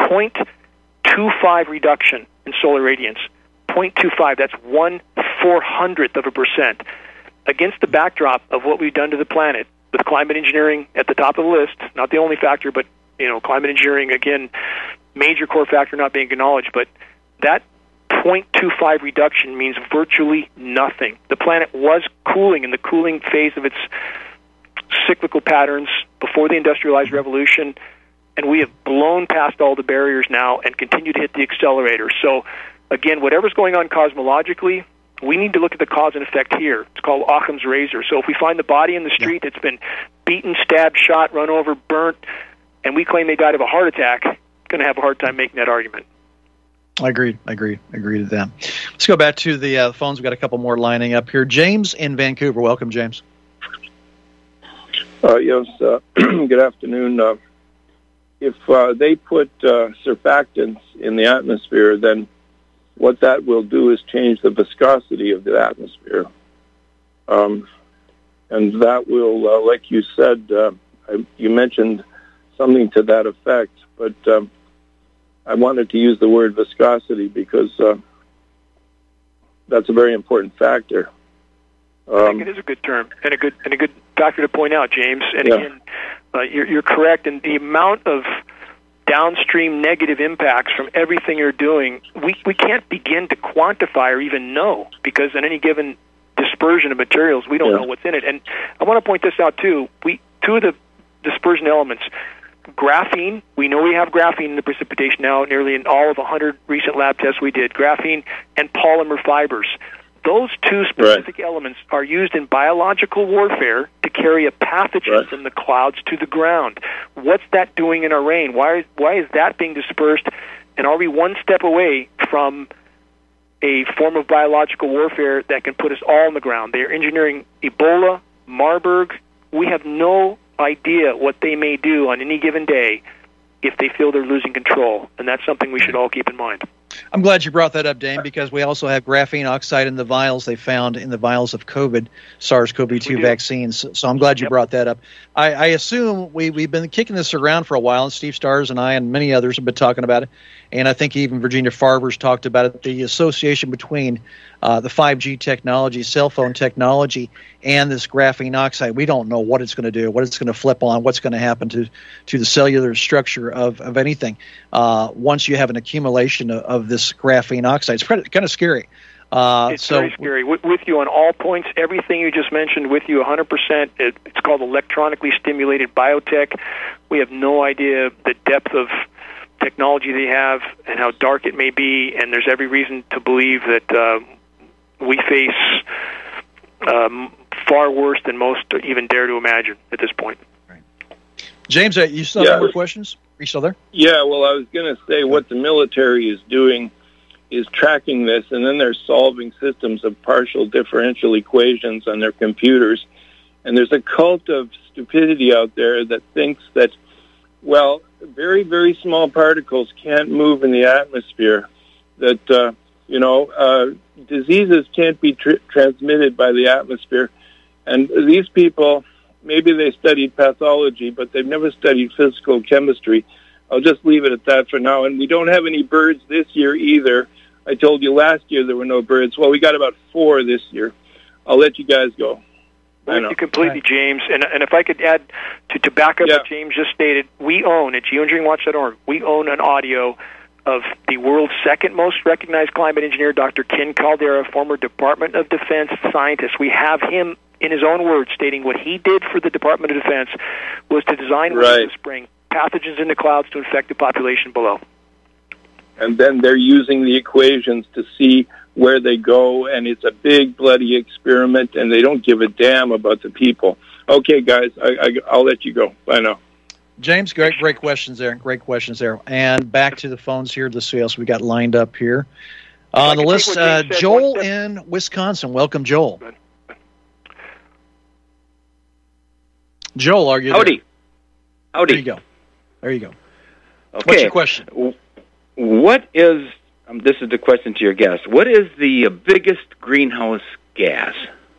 C: 0.25 reduction in solar radiance. 0.25, that's 1/400%. Against the backdrop of what we've done to the planet, with climate engineering at the top of the list, not the only factor, but climate engineering, again, major core factor not being acknowledged, but that 0.25 reduction means virtually nothing. The planet was cooling in the cooling phase of its cyclical patterns before the industrialized revolution, and we have blown past all the barriers now and continue to hit the accelerator. So, again, whatever's going on cosmologically, we need to look at the cause and effect here. It's called Occam's razor. So if we find the body in the street that's been beaten, stabbed, shot, run over, burnt, and we claim they died of a heart attack, going to have a hard time making that argument.
A: I agree to that. Let's go back to the phones. We've got a couple more lining up here. James in Vancouver. Welcome, James.
L: Yes, good afternoon. If they put surfactants in the atmosphere, then what that will do is change the viscosity of the atmosphere. And that will, like you said, you mentioned something to that effect, but I wanted to use the word viscosity because that's a very important factor.
C: I think it is a good term and a good factor to point out, James. And again, you're correct. And the amount of downstream negative impacts from everything you're doing, we can't begin to quantify or even know, because in any given dispersion of materials, we don't know what's in it. And I want to point this out too. Two of the dispersion elements, graphene, we know we have graphene in the precipitation now, nearly in all of 100 recent lab tests we did, graphene and polymer fibers. Those two specific elements are used in biological warfare to carry a pathogen from the clouds to the ground. What's that doing in our rain? Why is that being dispersed? And are we one step away from a form of biological warfare that can put us all on the ground? They are engineering Ebola, Marburg. We have no idea what they may do on any given day if they feel they're losing control. And that's something we should all keep in mind.
A: I'm glad you brought that up, Dane, because we also have graphene oxide in the vials they found in the vials of COVID, SARS-CoV-2 vaccines. So I'm glad you brought that up. I assume we've been kicking this around for a while, and Steve Stars and I and many others have been talking about it. And I think even Virginia Farver's talked about it, the association between the 5G technology, cell phone technology, and this graphene oxide. We don't know what it's going to do, what it's going to flip on, what's going to happen to the cellular structure of anything once you have an accumulation of this graphene oxide. It's kind of scary.
C: It's very scary. With you on all points, everything you just mentioned, with you 100%. It's called electronically stimulated biotech. We have no idea the depth of technology they have and how dark it may be, and there's every reason to believe that we face far worse than most even dare to imagine at this point.
A: Right. James, you still have more questions? Are you still there?
L: Yeah, well, I was going to say what the military is doing is tracking this, and then they're solving systems of partial differential equations on their computers. And there's a cult of stupidity out there that thinks that, well, very, very small particles can't move in the atmosphere, that, diseases can't be transmitted by the atmosphere. And these people, maybe they studied pathology, but they've never studied physical chemistry. I'll just leave it at that for now. And we don't have any birds this year either. I told you last year there were no birds. Well, we got about 4 this year. I'll let you guys go.
C: With you completely, James. And if I could add to back up what James just stated, we own at geoengineeringwatch.org. We own an audio of the world's second most recognized climate engineer, Dr. Ken Caldera, former Department of Defense scientist. We have him, in his own words, stating what he did for the Department of Defense was to design winds of spring, pathogens in the clouds to infect the population below.
L: And then they're using the equations to see where they go, and it's a big bloody experiment, and they don't give a damn about the people. Okay, guys, I'll let you go. Bye now.
A: James, great questions there. Great questions there. And back to the phones here. Let's see what else we got lined up here. On the list, Joel in Wisconsin. Welcome, Joel. Joel, are you there?
M: Howdy.
A: There you go.
M: Okay.
A: What's your question?
M: What is, this is the question to your guest, what is the biggest greenhouse gas?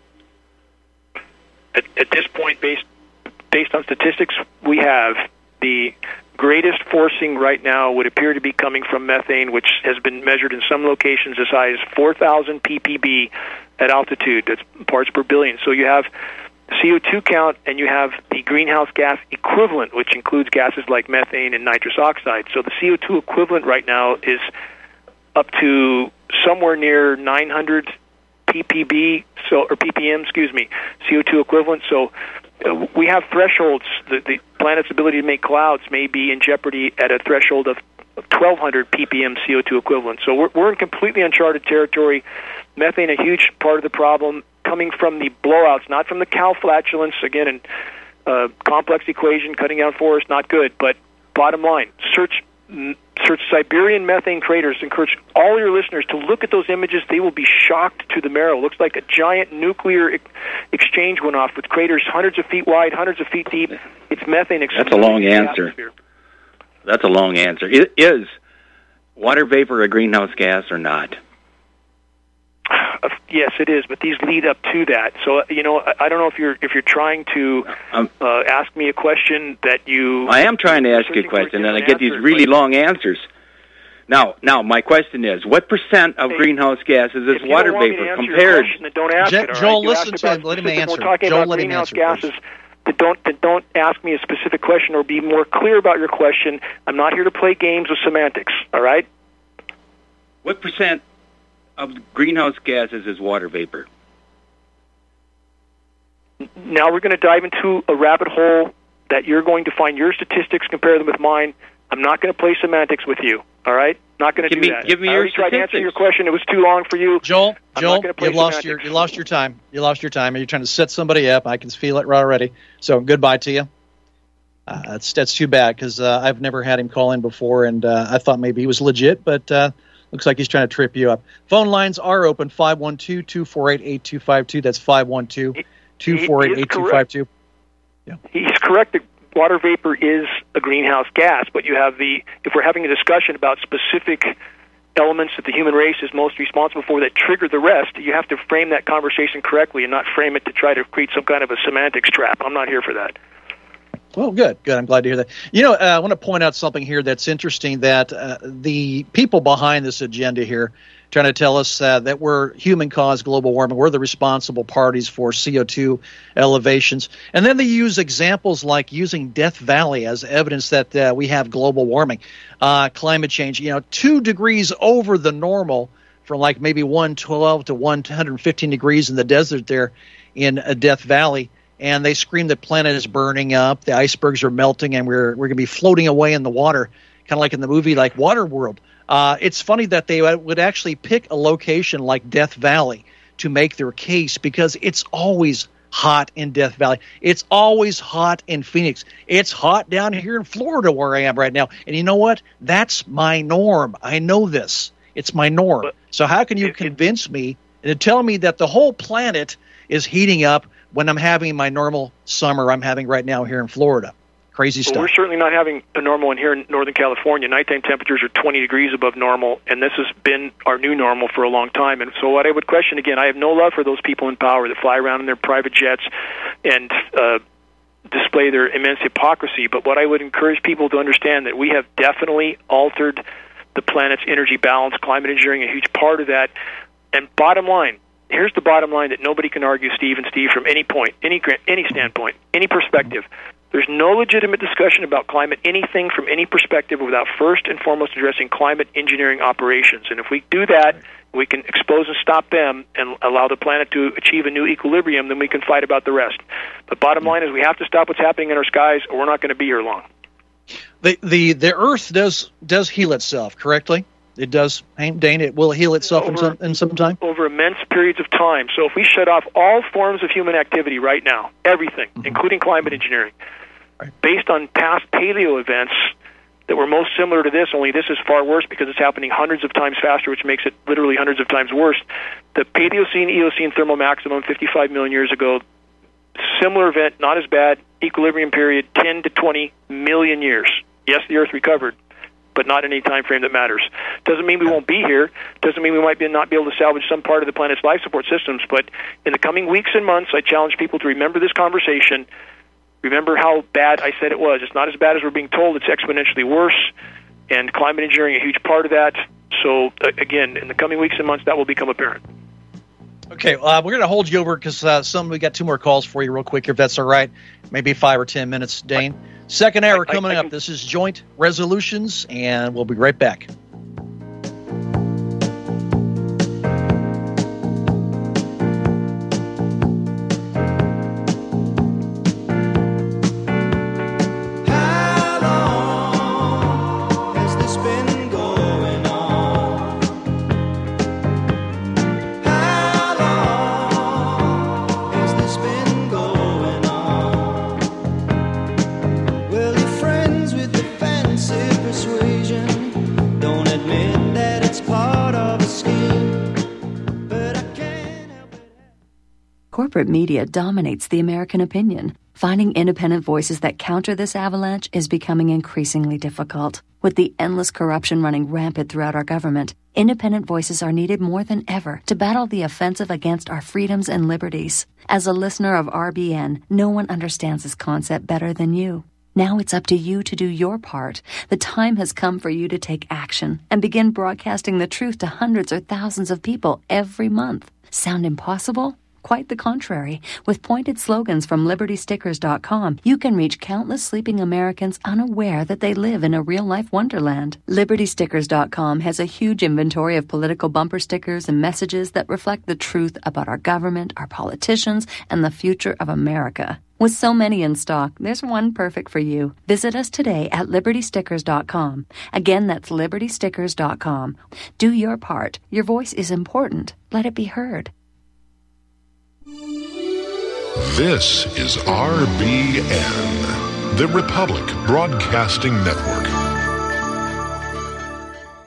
C: At this point, based on statistics we have, the greatest forcing right now would appear to be coming from methane, which has been measured in some locations as high as 4,000 ppb at altitude. That's parts per billion. So you have CO2 count, and you have the greenhouse gas equivalent, which includes gases like methane and nitrous oxide. So the CO2 equivalent right now is up to somewhere near 900 ppb, or ppm, CO2 equivalent. So we have thresholds. The planet's ability to make clouds may be in jeopardy at a threshold of 1,200 ppm CO2 equivalent. So we're in completely uncharted territory. Methane, a huge part of the problem, coming from the blowouts, not from the cow flatulence. Again, in complex equation, cutting down forests, not good. But bottom line, search Siberian methane craters. Encourage all your listeners to look at those images. They will be shocked to the marrow. It looks like a giant nuclear exchange went off with craters hundreds of feet wide, hundreds of feet deep. It's methane.
M: That's a long answer. That's a long answer. Is water vapor a greenhouse gas or not?
C: Yes, it is, but these lead up to that. So, I don't know if you're trying to ask me a question that you...
M: I am trying to ask you a question, and I get these really long answers. Now, my question is, what percent of greenhouse gases is water vapor compared...
C: Don't ask it,
A: Joel, listen to him. Let him answer.
C: We're talking about greenhouse gases. Don't ask me a specific question, or be more clear about your question. I'm not here to play games with semantics, all right?
M: What percent of greenhouse gases is water vapor?
C: Now we're going to dive into a rabbit hole that you're going to find your statistics, compare them with mine. I'm not going to play semantics with you, all right? Not going to do that.
M: Give me your statistics.
C: I tried to answer your question. It was too long for you.
A: Joel, you lost your time. You lost your time. You're trying to set somebody up. I can feel it right already. So goodbye to you. That's too bad, because I've never had him call in before, and I thought maybe he was legit, but looks like he's trying to trip you up. Phone lines are open, 512-248-8252. That's 512-248-8252. Yeah.
C: He's correct that water vapor is a greenhouse gas, but you have if we're having a discussion about specific elements that the human race is most responsible for that trigger the rest, you have to frame that conversation correctly and not frame it to try to create some kind of a semantics trap. I'm not here for that.
A: Well, good. I'm glad to hear that. I want to point out something here that's interesting, that the people behind this agenda here trying to tell us that we're human-caused global warming. We're the responsible parties for CO2 elevations. And then they use examples like using Death Valley as evidence that we have global warming, climate change, 2 degrees over the normal, from like maybe 112 to 115 degrees in the desert there in Death Valley. And they scream the planet is burning up, the icebergs are melting, and we're going to be floating away in the water, kind of like in the movie like Waterworld. It's funny that they would actually pick a location like Death Valley to make their case, because it's always hot in Death Valley. It's always hot in Phoenix. It's hot down here in Florida where I am right now. And you know what? That's my norm. I know this. It's my norm. So how can you convince me and tell me that the whole planet is heating up when I'm having my normal summer I'm having right now here in Florida? Crazy stuff.
C: We're certainly not having a normal one here in Northern California. Nighttime temperatures are 20 degrees above normal, and this has been our new normal for a long time. And so what I would question, again, I have no love for those people in power that fly around in their private jets and display their immense hypocrisy. But what I would encourage people to understand, that we have definitely altered the planet's energy balance, climate engineering a huge part of that. And bottom line, here's the bottom line that nobody can argue, Steve, from any point, any standpoint, any perspective. There's no legitimate discussion about climate, anything from any perspective, without first and foremost addressing climate engineering operations. And if we do that, we can expose and stop them and allow the planet to achieve a new equilibrium, then we can fight about the rest. But bottom line is we have to stop what's happening in our skies, or we're not going to be here long.
A: The Earth does heal itself, correctly? It does, Dane. It will heal itself in some time? Over
C: immense periods of time. So if we shut off all forms of human activity right now, everything, including climate engineering, based on past paleo events that were most similar to this, only this is far worse because it's happening hundreds of times faster, which makes it literally hundreds of times worse. The Paleocene-Eocene thermal maximum 55 million years ago, similar event, not as bad, equilibrium period 10 to 20 million years. Yes, the Earth recovered, but not in any time frame that matters. Doesn't mean we won't be here. Doesn't mean we might not be able to salvage some part of the planet's life support systems. But in the coming weeks and months, I challenge people to remember this conversation. Remember how bad I said it was. It's not as bad as we're being told. It's exponentially worse, and climate engineering a huge part of that. So, again, in the coming weeks and months, that will become apparent.
A: Okay, we're going to hold you over because we got two more calls for you real quick, if that's all right. Maybe 5 or 10 minutes, Dane. Second hour coming up. This is Joint Resolutions, and we'll be right back.
N: Corporate media dominates the American opinion. Finding independent voices that counter this avalanche is becoming increasingly difficult. With the endless corruption running rampant throughout our government, independent voices are needed more than ever to battle the offensive against our freedoms and liberties. As a listener of RBN, no one understands this concept better than you. Now it's up to you to do your part. The time has come for you to take action and begin broadcasting the truth to hundreds or thousands of people every month. Sound impossible? Quite the contrary. With pointed slogans from LibertyStickers.com, you can reach countless sleeping Americans unaware that they live in a real-life wonderland. LibertyStickers.com has a huge inventory of political bumper stickers and messages that reflect the truth about our government, our politicians, and the future of America. With so many in stock, there's one perfect for you. Visit us today at LibertyStickers.com. Again, that's LibertyStickers.com. Do your part. Your voice is important. Let it be heard.
E: This is RBN, the Republic Broadcasting Network.